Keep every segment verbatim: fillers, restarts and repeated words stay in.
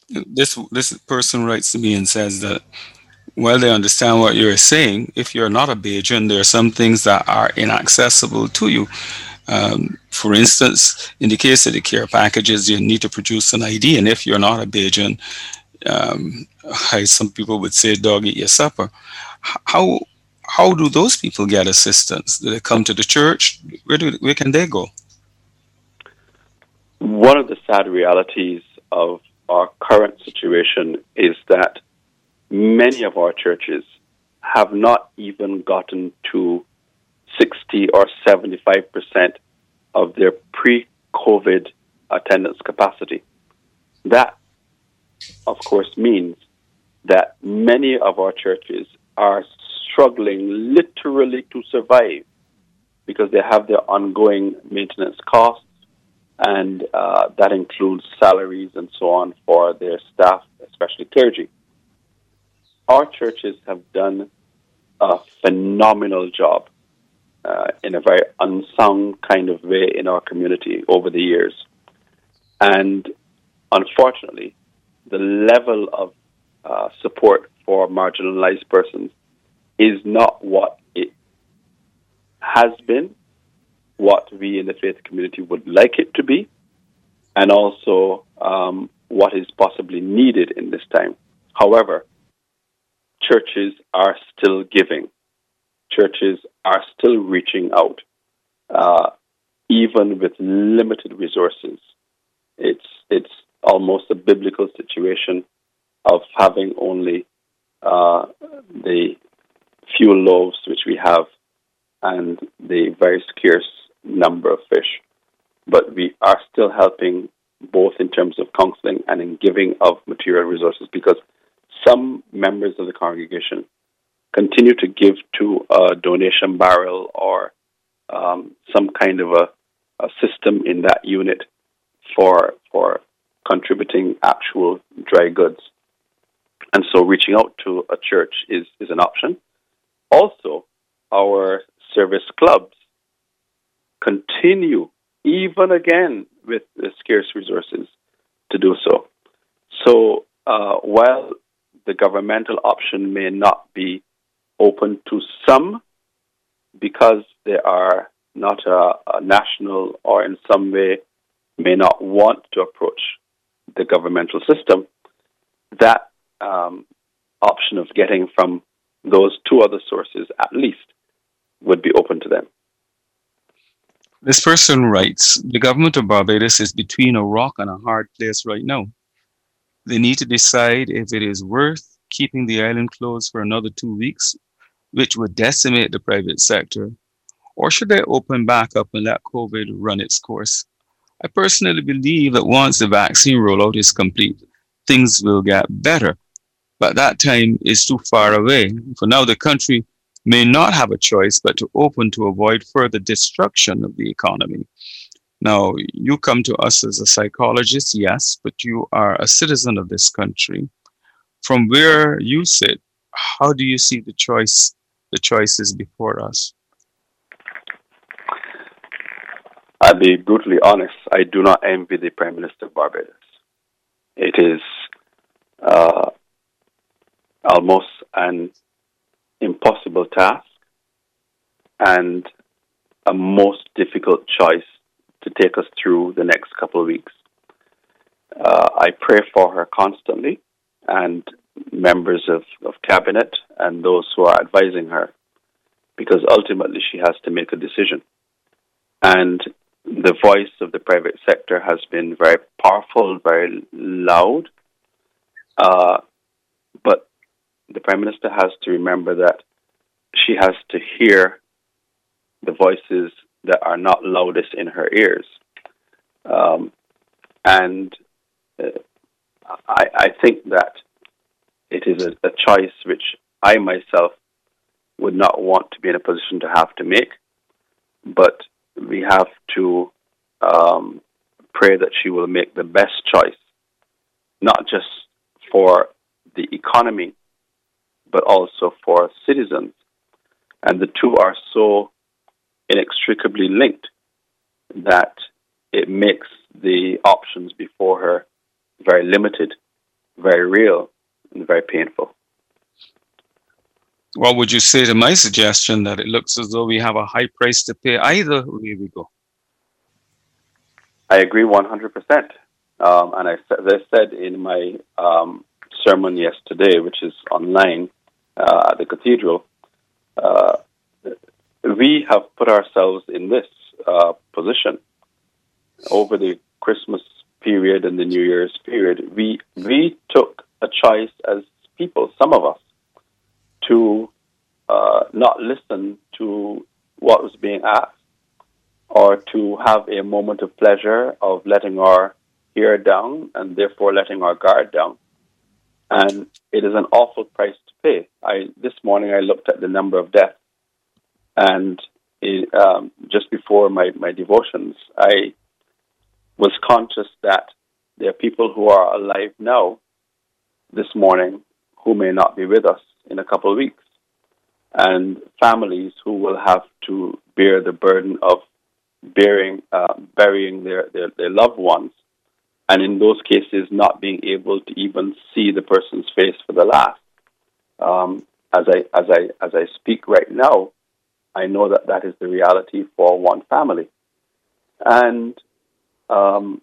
This this person writes to me and says that while they understand what you're saying, if you're not a Bajan, there are some things that are inaccessible to you. Um, for instance, in the case of the care packages, you need to produce an I D, and if you're not a Bajan, um, as some people would say, dog eat your supper. How how do those people get assistance? Do they come to the church? Where do where can they go? One of the sad realities of our current situation is that many of our churches have not even gotten to sixty or seventy-five percent of their pre COVID attendance capacity. That, of course, means that many of our churches are struggling literally to survive because they have their ongoing maintenance costs, and uh, that includes salaries and so on for their staff, especially clergy. Our churches have done a phenomenal job uh, in a very unsung kind of way in our community over the years. And unfortunately, the level of uh, support for marginalized persons is not what it has been, what we in the faith community would like it to be, and also um, what is possibly needed in this time. However, churches are still giving. Churches are still reaching out, uh, even with limited resources. It's it's almost a biblical situation of having only uh, the few loaves which we have and the very scarce number of fish. But we are still helping both in terms of counseling and in giving of material resources, because some members of the congregation continue to give to a donation barrel or um, some kind of a, a system in that unit for for contributing actual dry goods. And so reaching out to a church is, is an option. Also, our service clubs continue, even again with the scarce resources, to do so. So uh, while the governmental option may not be open to some because they are not a, a national or in some way may not want to approach the governmental system, that um, option of getting from those two other sources at least would be open to them. This person writes, the government of Barbados is between a rock and a hard place right now. They need to decide if it is worth keeping the island closed for another two weeks, which would decimate the private sector, or should they open back up and let COVID run its course? I personally believe that once the vaccine rollout is complete, things will get better, but that time is too far away. For now, the country may not have a choice but to open to avoid further destruction of the economy. Now, you come to us as a psychologist, yes, but you are a citizen of this country. From where you sit, how do you see the choice, the choices before us? I'll be brutally honest, I do not envy the Prime Minister of Barbados. It is uh, almost an impossible task and a most difficult choice to take us through the next couple of weeks. Uh, I pray for her constantly, and members of, of cabinet and those who are advising her, because ultimately she has to make a decision. And the voice of the private sector has been very powerful, very loud. Uh, but the Prime Minister has to remember that she has to hear the voices that are not loudest in her ears. Um, and uh, I, I think that it is a, a choice which I myself would not want to be in a position to have to make, but we have to um, pray that she will make the best choice, not just for the economy, but also for citizens. And the two are so inextricably linked that it makes the options before her very limited. very real and very painful. What would you say to my suggestion that it looks as though we have a high price to pay either way we go? I agree one hundred percent. Um, and I, as I said in my um, sermon yesterday, which is online uh, at the cathedral, uh, we have put ourselves in this uh, position over the Christmas period and the New Year's period. We we took a choice as people, some of us, to uh, not listen to what was being asked, or to have a moment of pleasure of letting our hair down and therefore letting our guard down. And it is an awful price to pay. I this morning I looked at the number of deaths, and it, um, just before my, my devotions, I was conscious that there are people who are alive now, this morning, who may not be with us in a couple of weeks, and families who will have to bear the burden of bearing, uh, burying their, their, their loved ones, and in those cases not being able to even see the person's face for the last. Um, as I as I as I speak right now, I know that that is the reality for one family, and um,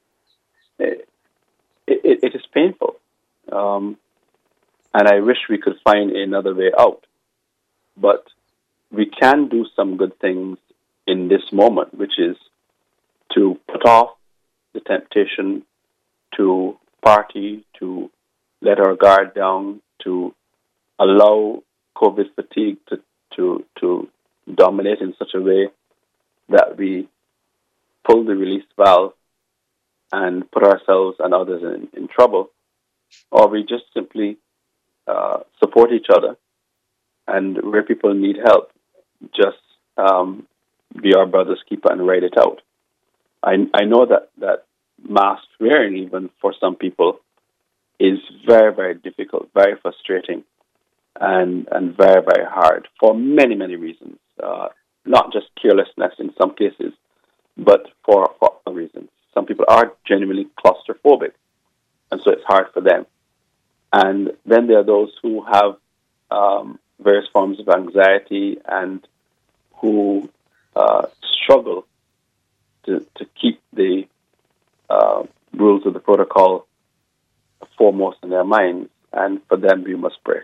it, it, it is painful, um, and I wish we could find another way out. But we can do some good things in this moment, which is to put off the temptation to party, to let our guard down, to allow COVID fatigue to, to, to dominate in such a way that we pull the release valve and put ourselves and others in, in trouble, or we just simply uh, support each other, and where people need help, just um, be our brother's keeper and write it out. I, I know that, that mask wearing, even for some people, is very, very difficult, very frustrating, and, and very, very hard for many, many reasons. Uh, not just carelessness in some cases, but for, for other reasons. Some people are genuinely claustrophobic, and so it's hard for them. And then there are those who have um, various forms of anxiety and who uh, struggle to, to keep the uh, rules of the protocol foremost in their minds, and for them we must pray.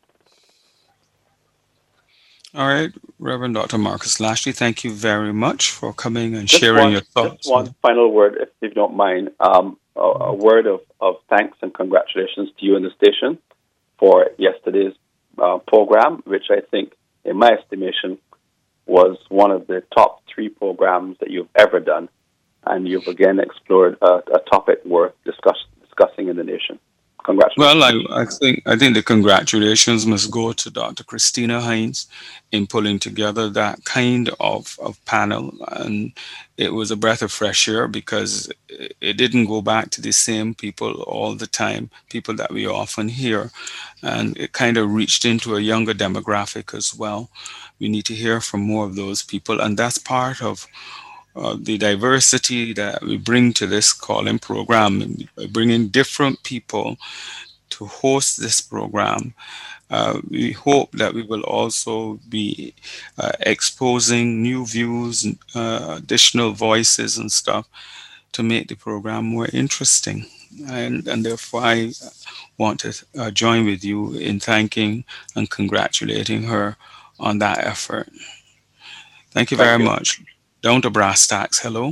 All right, Reverend Doctor Marcus Lashley, thank you very much for coming and just sharing one, your thoughts. Just one final word, if, if you don't mind. Um, a, a word of, of thanks and congratulations to you and the station for yesterday's uh, program, which I think, in my estimation, was one of the top three programs that you've ever done. And you've again explored a, a topic worth discuss, discussing in the nation. Congratulations. Well, I, I think I think the congratulations must go to Doctor Christina Hines in pulling together that kind of, of panel, and it was a breath of fresh air because it didn't go back to the same people all the time, people that we often hear, and it kind of reached into a younger demographic as well. We need to hear from more of those people, and that's part of Uh, the diversity that we bring to this calling program, by bringing different people to host this program. Uh, we hope that we will also be uh, exposing new views, uh, additional voices and stuff to make the program more interesting. And, and therefore, I want to uh, join with you in thanking and congratulating her on that effort. Thank you very Thank you. much. Down to brass tacks. Hello.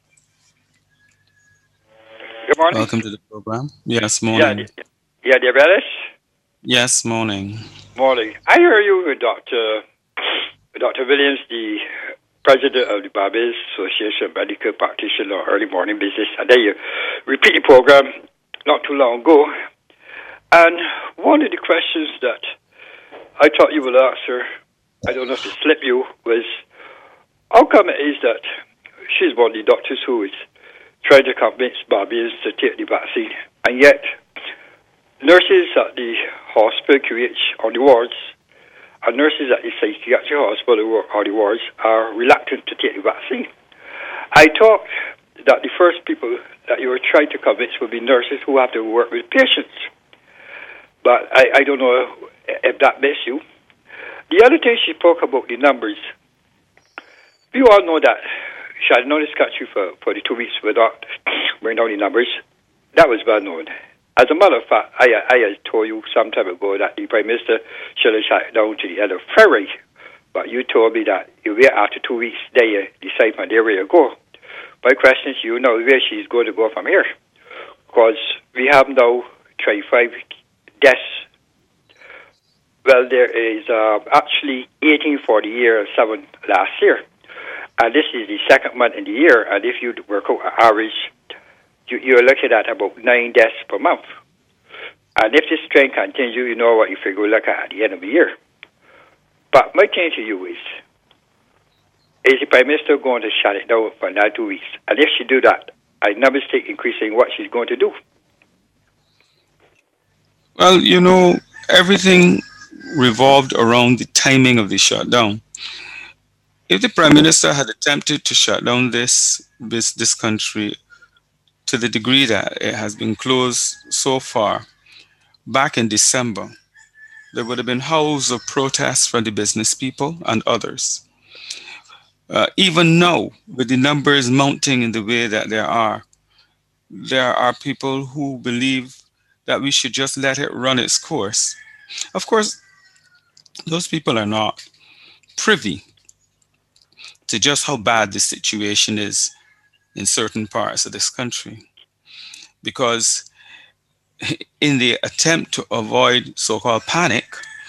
Good morning. Welcome to the program. Yes, morning. Yeah, yeah, dear Relish. Yes, morning. Morning. I hear you with Doctor Doctor Williams, the president of the Barbados Association of Medical Practitioners on Early Morning Business. And then you repeat the program not too long ago. And one of the questions that I thought you would answer, I don't know if it slipped you, was how come it is that she's one of the doctors who is trying to convince Barbadians to take the vaccine, and yet nurses at the hospital Q H on the wards and nurses at the psychiatric hospital on the wards are reluctant to take the vaccine? I thought that the first people that you were trying to convince would be nurses who have to work with patients. But I, I don't know if that makes you. The other thing she spoke about the numbers. We all know that she had known this country for, for the two weeks without bringing down the numbers. That was well known. As a matter of fact, I, I had told you some time ago that the Prime Minister should have shut down to the end of February. But you told me that you wait after two weeks, then you decide on where you go. My question is, you know where she's going to go from here. Because we have now twenty-five deaths. Well, there is uh, actually eighteen for the year, seven last year. And this is the second month in the year. And if you work out an average, you, you're looking at about nine deaths per month. And if this trend continues, you know what you figure look at at the end of the year. But my thing to you is, is the Prime Minister going to shut it down for another two weeks? And if she do that, I never stake increasing what she's going to do. Well, you know, everything revolved around the timing of the shutdown. If the Prime Minister had attempted to shut down this, this, this country to the degree that it has been closed so far, back in December, there would have been howls of protests from the business people and others. Uh, even now, with the numbers mounting in the way that there are, there are people who believe that we should just let it run its course. Of course, those people are not privy to just how bad the situation is in certain parts of this country. Because in the attempt to avoid so-called panic,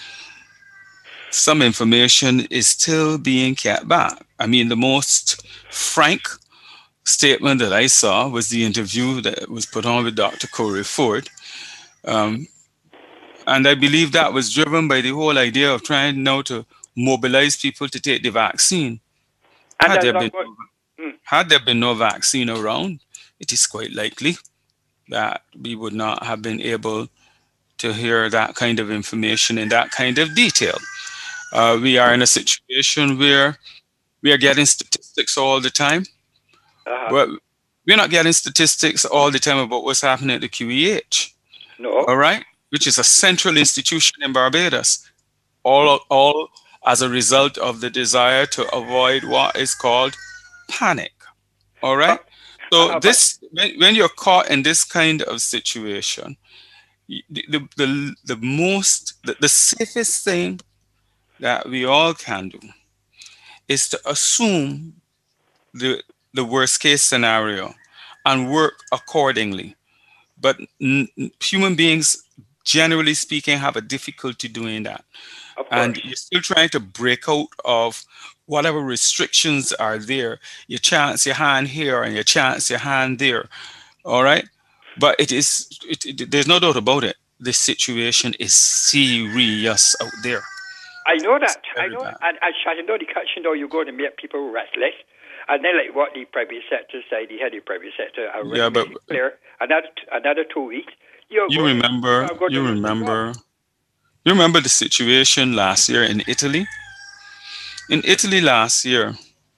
some information is still being kept back. I mean, the most frank statement that I saw was the interview that was put on with Doctor Corey Ford. Um, and I believe that was driven by the whole idea of trying now to mobilize people to take the vaccine. Had there, been, mm. had there been no vaccine around, it is quite likely that we would not have been able to hear that kind of information in that kind of detail. Uh, we are in a situation where we are getting statistics all the time. Uh-huh. But we're not getting statistics all the time about what's happening at the Q E H. No. All right? Which is a central institution in Barbados. All, all as a result of the desire to avoid what is called panic. All right? So uh, this, when, when you're caught in this kind of situation, the, the, the, the most, the, the safest thing that we all can do is to assume the, the worst case scenario and work accordingly. But n- human beings, generally speaking, have a difficulty doing that. And you're still trying to break out of whatever restrictions are there. You chance your hand here and you chance your hand there. All right? But it is, it, it, there's no doubt about it. The situation is serious out there. I know that. I know. Bad. And I know the country, know you're going to make people restless. And then, like what the private sector said, the head of the private sector, are yeah, but clear. Another, another two weeks. You remember, you remember, you remember the situation last year in Italy? In Italy last year,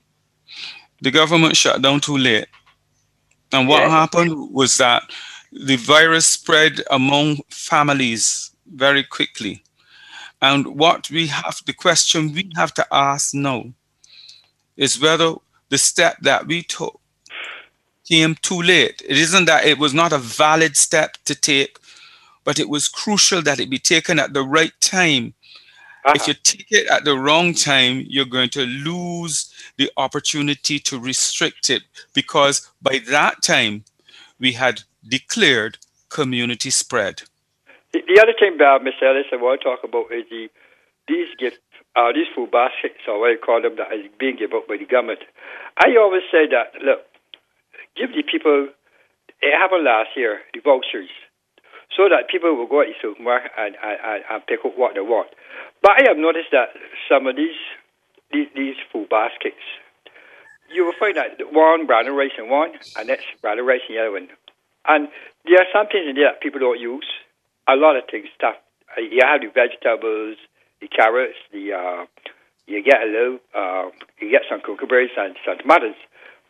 the government shut down too late. And what yeah. happened was that the virus spread among families very quickly. And what we have, the question we have to ask now is whether the step that we took came too late. It isn't that it was not a valid step to take, but it was crucial that it be taken at the right time. Uh-huh. If you take it at the wrong time, you're going to lose the opportunity to restrict it, because by that time, we had declared community spread. The, the other thing, uh, Mister Ellis, I want to talk about is the, these gifts, uh, these food baskets, or what I call them, that is being given up by the government. I always say that, look, give the people, it happened last year, the vouchers, so that people will go to the supermarket and, and, and pick up what they want. But I have noticed that some of these these, these food baskets, you will find that one brown and rice in one, and that's brown and rice in the other one. And there are some things in there that people don't use. A lot of things, stuff. You have the vegetables, the carrots, the uh, you get a little, uh, you get some cucumbers and some tomatoes.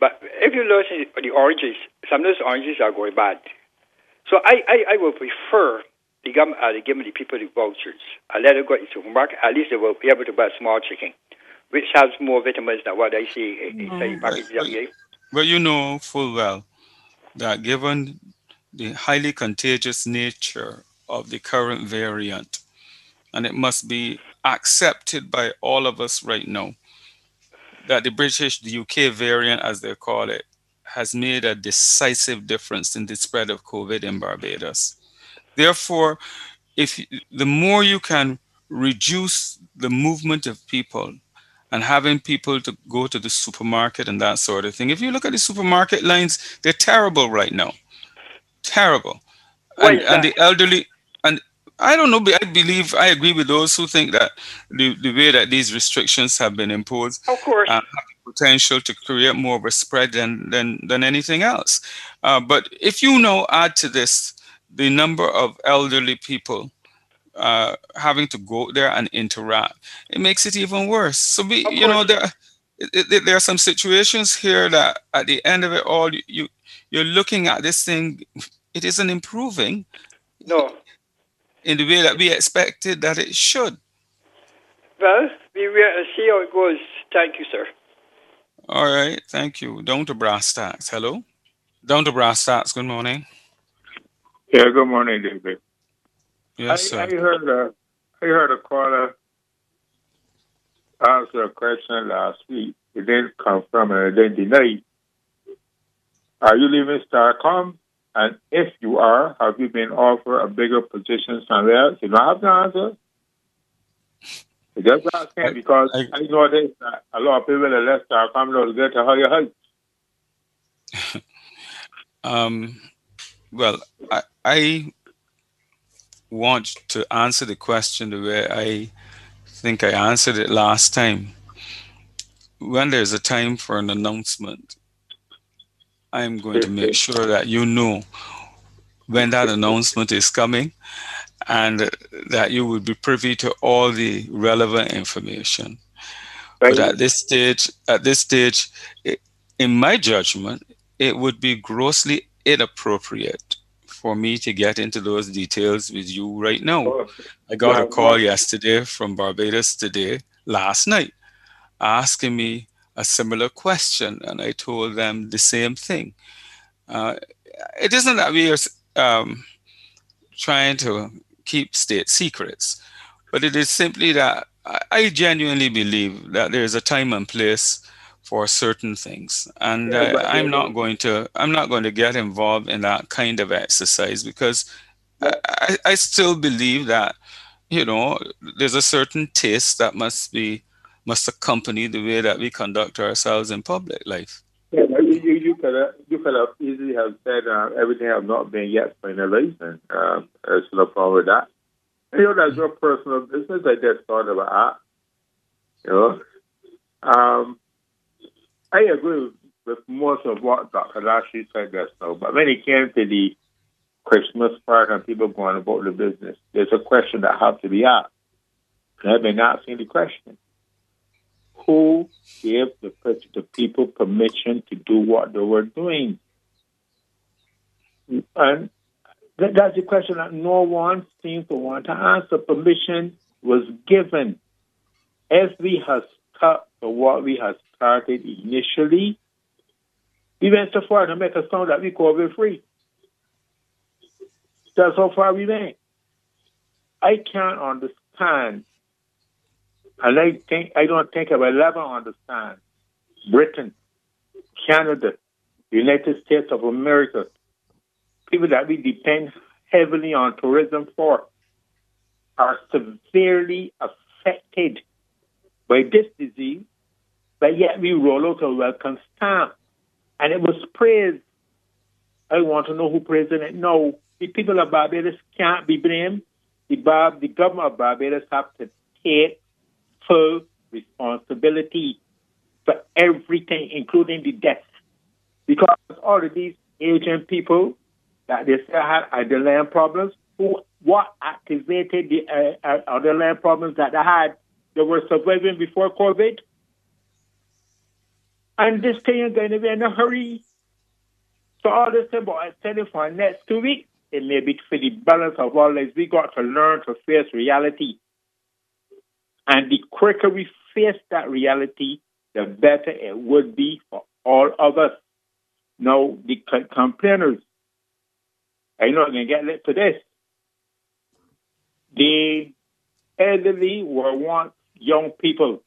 But if you look at the oranges, some of those oranges are going bad. So I, I, I will prefer the government uh, to give the people the vouchers. I let them go to the supermarket. At least they will be able to buy small chicken, which has more vitamins than what I see inside the package But, every day. but you know full well that given the highly contagious nature of the current variant, and it must be accepted by all of us right now, that the British, the U K variant, as they call it, has made a decisive difference in the spread of COVID in Barbados. Therefore, if the more you can reduce the movement of people and having people to go to the supermarket and that sort of thing, if you look at the supermarket lines, they're terrible right now. Terrible. Why And is and that? the elderly, and I don't know, but I believe I agree with those who think that the, the way that these restrictions have been imposed Of course. uh, have the potential to create more of a spread than than, than anything else. Uh, but if you now add to this the number of elderly people uh, having to go there and interact, it makes it even worse. So we, Of you know, course. there, it, it, there are some situations here that at the end of it all, you, you you're looking at this thing, it isn't improving No. in the way that we expected that it should. Well, we will see how it goes. Thank you, sir. All right, thank you. Down to brass tacks. Hello? Down to brass tacks. Good morning. Yeah, good morning, David. Yes, I, sir. I heard a, I heard a caller answer a question last week. It didn't confirm and it didn't deny. Are you leaving Starcom? And if you are, have you been offered a bigger position somewhere else? You don't have the answer. I just asking I, because I, I know this, that a lot of people that left Starcom know to get to higher heights. um, well, I, I want to answer the question the way I think I answered it last time. When there's a time for an announcement, I'm going to make sure that you know when that announcement is coming and that you will be privy to all the relevant information. But at this stage, at this stage, it, in my judgment, it would be grossly inappropriate for me to get into those details with you right now. I got a call yesterday from Barbados today, last night, asking me a similar question, and I told them the same thing. Uh, it isn't that we are um, trying to keep state secrets, but it is simply that I genuinely believe that there is a time and place for certain things, and Yeah, uh, but I'm not going to I'm not going to get involved in that kind of exercise because I, I, I still believe that, you know, there's a certain taste that must be must accompany the way that we conduct ourselves in public life. Yeah, but you, you, you could have you could have easily have said uh, everything have not been yet finalized, and um, there's no problem with that. You know, that's your personal business. I just thought about that. You know, um, I agree with, with most of what Doctor Lashley said just now, but when it came to the Christmas part and people going about the business, there's a question that has to be asked. And I've been asking the question. Who gave the, the people permission to do what they were doing? And that, that's the question that no one seems to want to answer. Permission was given. If we had stuck to what we had started initially, we went so far to make a sound that we COVID free. That's how far we went. I can't understand. And I think I don't think I will ever understand Britain, Canada, United States of America, people that we depend heavily on tourism for, are severely affected by this disease, but yet we roll out a welcome stamp. And it was praised. I want to know who praised it. No, the people of Barbados can't be blamed. The, Bar- the government of Barbados have to take full responsibility for everything, including the deaths. Because all of these aging people that they still had underlying problems, who what activated the uh, uh, underlying problems that they had, they were surviving before COVID. And this thing is going to be in a hurry. So all this about extending for the next two weeks, it may be for the balance of all this. We got to learn to face reality. And the quicker we face that reality, the better it would be for all of us. Now, the complainers, I'm not going to get lit to this. The elderly were once young people.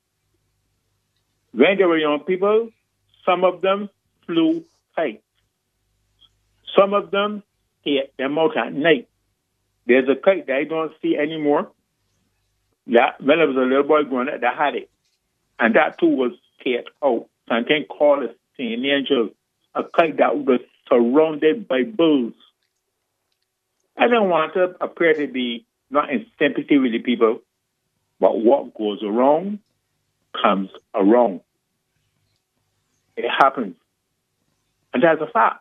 When they were young people, some of them flew kites. Some of them hit them out at night. There's a kite that I don't see anymore. That when I was a little boy growing up, that had it. And that too was hit out. Something called a Saint Angel, a kite that was surrounded by bulls. I don't want to appear to be not in sympathy with the people, but what goes around comes around. It happens. And that's a fact.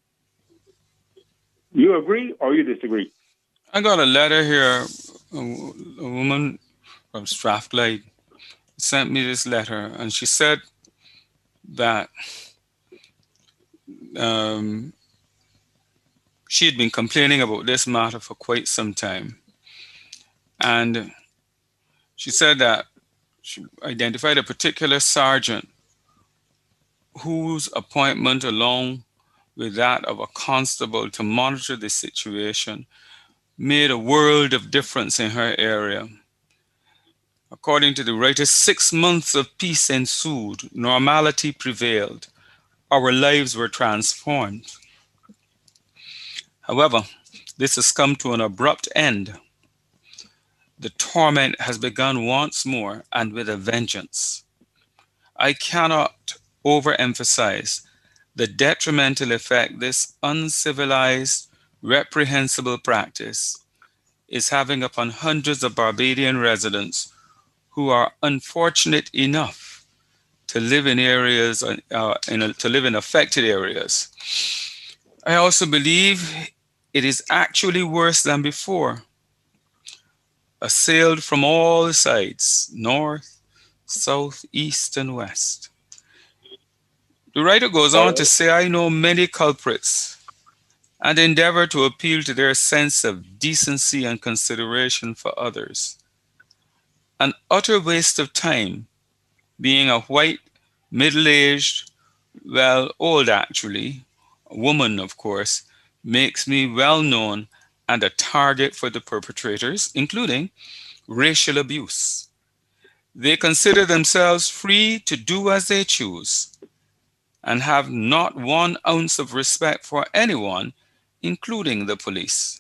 You agree or you disagree? I got a letter here. A, a woman from Strathclyde sent me this letter, and she said that um, she had been complaining about this matter for quite some time. And she said that she identified a particular sergeant whose appointment, along with that of a constable to monitor the situation, made a world of difference in her area. According to the writer, six months of peace ensued, normality prevailed, our lives were transformed. However, this has come to an abrupt end. The torment has begun once more and with a vengeance. I cannot overemphasize the detrimental effect this uncivilized, reprehensible practice is having upon hundreds of Barbadian residents who are unfortunate enough to live in areas, uh, in a, to live in affected areas. I also believe it is actually worse than before. Assailed from all sides, north, south, east, and west. The writer goes on to say, I know many culprits and endeavor to appeal to their sense of decency and consideration for others. An utter waste of time, being a white, middle-aged, well, old actually, a woman, of course, makes me well known and a target for the perpetrators, including racial abuse. They consider themselves free to do as they choose and have not one ounce of respect for anyone, including the police.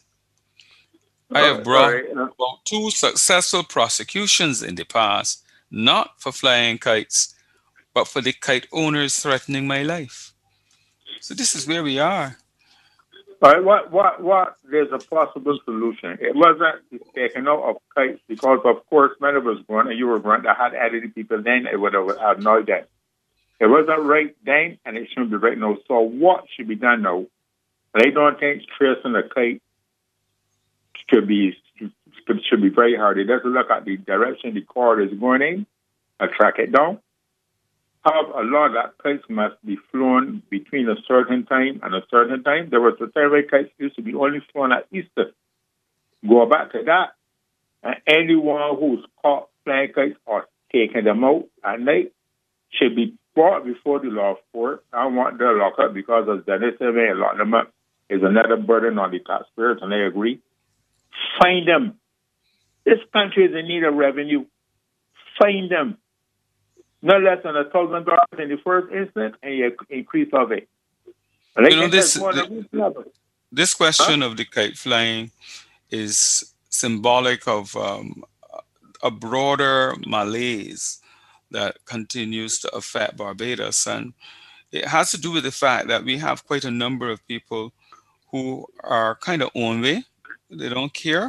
I have brought about two successful prosecutions in the past, not for flying kites, but for the kite owners threatening my life. So this is where we are. All right, what, what, what, there's a possible solution. It wasn't taken out of kites because, of course, when it was born and you were born, that had added people then, it would have annoyed them. It wasn't right then, and it shouldn't be right now. So what should be done now? I don't think tracing a kite should be, should be very hard. It doesn't look at the direction the cord is going in and track it down. Have a lot of that kites must be flown between a certain time and a certain time. There was a time where kites used to be only flown at Easter. Go back to that, and anyone who's caught flying kites or taking them out at night should be brought before the law court. I want their lockup because, as Dennis said, when you lock them up is another burden on the taxpayers, and I agree. Find them. This country is in need of revenue. Find them. No less than a thousand dollars in the first instance, and you increase of it. Like you know, this, the, this question huh? of the kite flying is symbolic of um, a broader malaise that continues to affect Barbados. And it has to do with the fact that we have quite a number of people who are kind of own way. They don't care.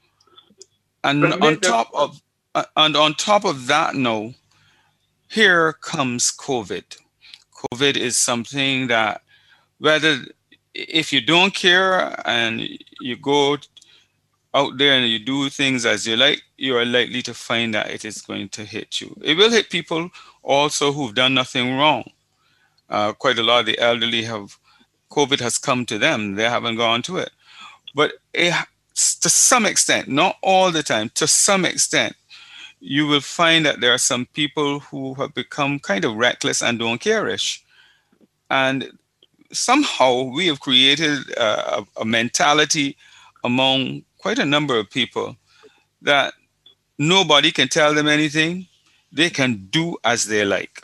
And on top of uh, and on top of that, no, here comes COVID. COVID is something that whether if you don't care and you go out there and you do things as you like, you are likely to find that it is going to hit you. It will hit people also who've done nothing wrong. Uh, quite a lot of the elderly have, COVID has come to them, they haven't gone to it. But it, to some extent, not all the time, to some extent, you will find that there are some people who have become kind of reckless and don't care-ish. And somehow we have created a, a mentality among quite a number of people that nobody can tell them anything. They can do as they like.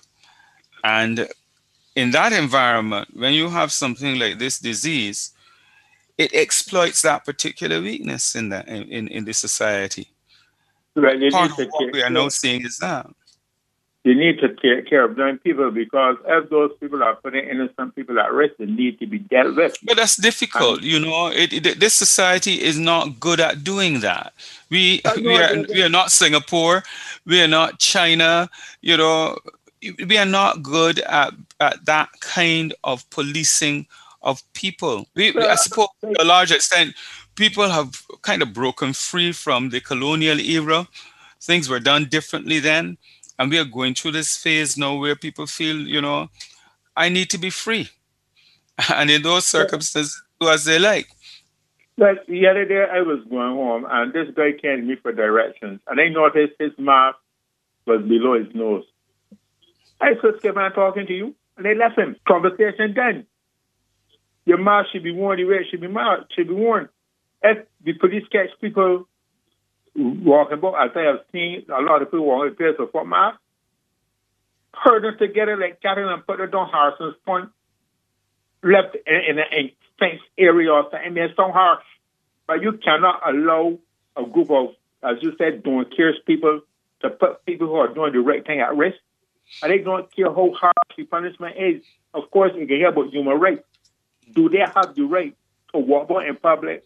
And in that environment, when you have something like this disease, it exploits that particular weakness in the in, in the society. Well, you Part need of to what take we are now care. seeing is that. You need to take care of them people because if those people are putting innocent people at risk, they need to be dealt with. But that's And difficult, you know. It, it, this society is not good at doing that. We uh, we no, are they, we they, are not Singapore, we are not China, you know. We are not good at, at that kind of policing of people. We, we- I uh, suppose they, to a large extent, people have kind of broken free from the colonial era. Things were done differently then, and we are going through this phase now where people feel, you know, I need to be free. And in those circumstances, do as they like. like the other day, I was going home and this guy came to me for directions, and I noticed his mask was below his nose. I said, "Skip, I'm talking to you," and they left him. Conversation done. Your mask should be worn the way it should be marked, should be worn. If the police catch people walking about, as I have seen a lot of people walking with pairs of foot masks, herd them together like cattle and put it on Harrison's Point, left in, in a fenced area or something. They're so harsh. But you cannot allow a group of, as you said, don't care people to put people who are doing the right thing at risk. And they don't care how harsh the punishment is. Of course, you can hear about human rights. Do they have the right to walk about in public,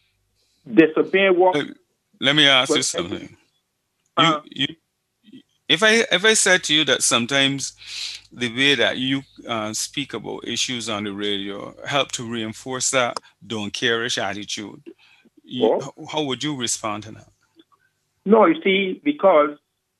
disobey walk? Let, let me ask you But, something. uh, You, you, if I if I said to you that sometimes the way that you uh, speak about issues on the radio help to reinforce that don't care-ish attitude, you, oh, how how would you respond to that? no, you see, because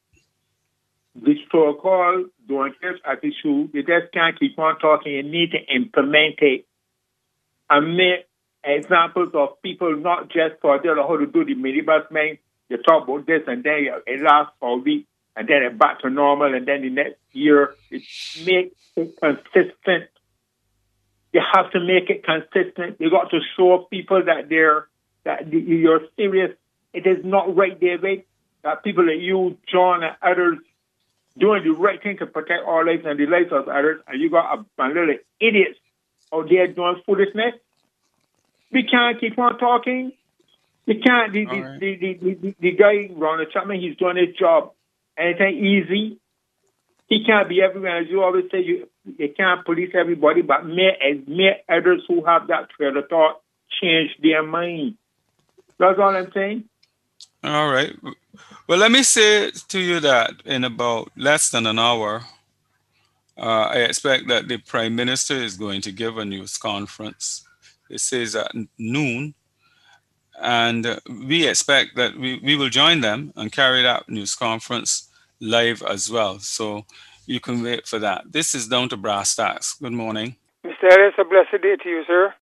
the so-called don't care attitude, you just can't keep on talking. You need to implement it and make examples of people, not just for them how to do the minibus man. You talk about this and then it lasts for a week and then it's back to normal and then the next year it make it consistent. You have to make it consistent. You got to show people that they're that you're serious. It is not right, David, that people like you, John, and others doing the right thing to protect our lives and the lives of others, and you got a, a little idiots out there doing foolishness. We can't keep on talking. You can't. The, the, All the, the, the, the, the guy, Ronald Chapman, he's doing his job. And it ain't easy. He can't be everywhere. As you always say, you, you can't police everybody, but may, may others who have that trail of thought change their mind. That's all I'm saying. All right. Well, let me say to you that in about less than an hour, uh, I expect that the Prime Minister is going to give a news conference. It says at noon, and uh, we expect that we, we will join them and carry that news conference live as well. So you can wait for that. This is Down to Brass Tacks. Good morning. Mister Harris, a blessed day to you, sir.